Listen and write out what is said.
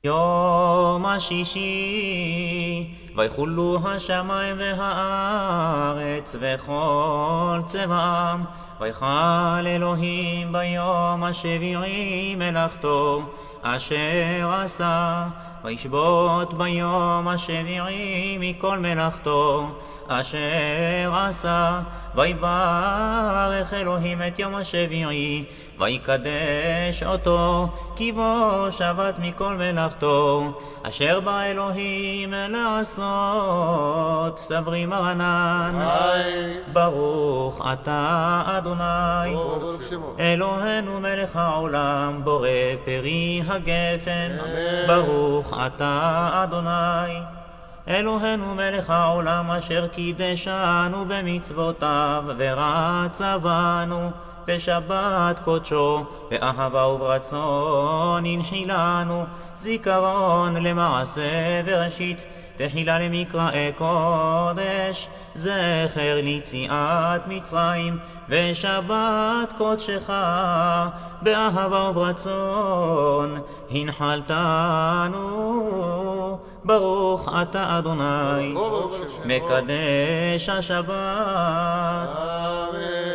יום השישי, ויחולו השמיים והארץ וכל צבאם, ויחל אלוהים ביום השביעי מלאכתו אשר עשה, וישבות ביום השביעי מכל מלאכתו אשר עשה, ויברך אלוהים את יום השביעי, ויקדש אותו, כי בו שבת מכל מלאכתו, אשר בא אלוהים לעשות. סברי מרנן, ברוך אתה אדוני, אלוהינו מלך העולם, בורא פרי הגפן, ברוך אתה אדוני, אלוהינו מלך העולם, אשר קידשנו במצוותיו ורצבנו בשבת קודשו, באהבה וברצון הנחילנו, זיכרון למעשה וראשית, תחילה למקראי קודש, זכר ליציאת מצרים, ושבת קודשך באהבה וברצון הנחלתנו. ברוך אתה אדוני, מקדש השבת.